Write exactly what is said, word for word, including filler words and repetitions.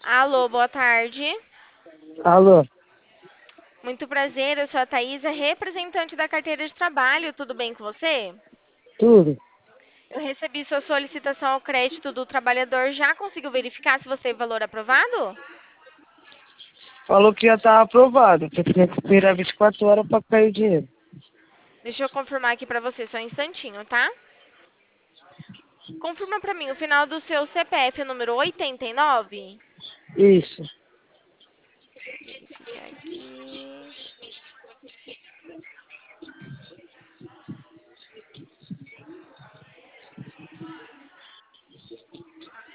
Alô, boa tarde. Alô, Muito prazer, eu sou a Thaisa, representante da carteira de trabalho. Tudo bem com você? tudo? Eu recebi sua solicitação ao crédito do trabalhador. Já conseguiu verificar se você tem valor aprovado? Falou que já estava aprovado, que eu tinha que esperar vinte e quatro horas para cair o dinheiro. Deixa eu confirmar aqui pra você só um instantinho, tá? Confirma pra mim o final do seu C P F, número oitenta e nove? Isso.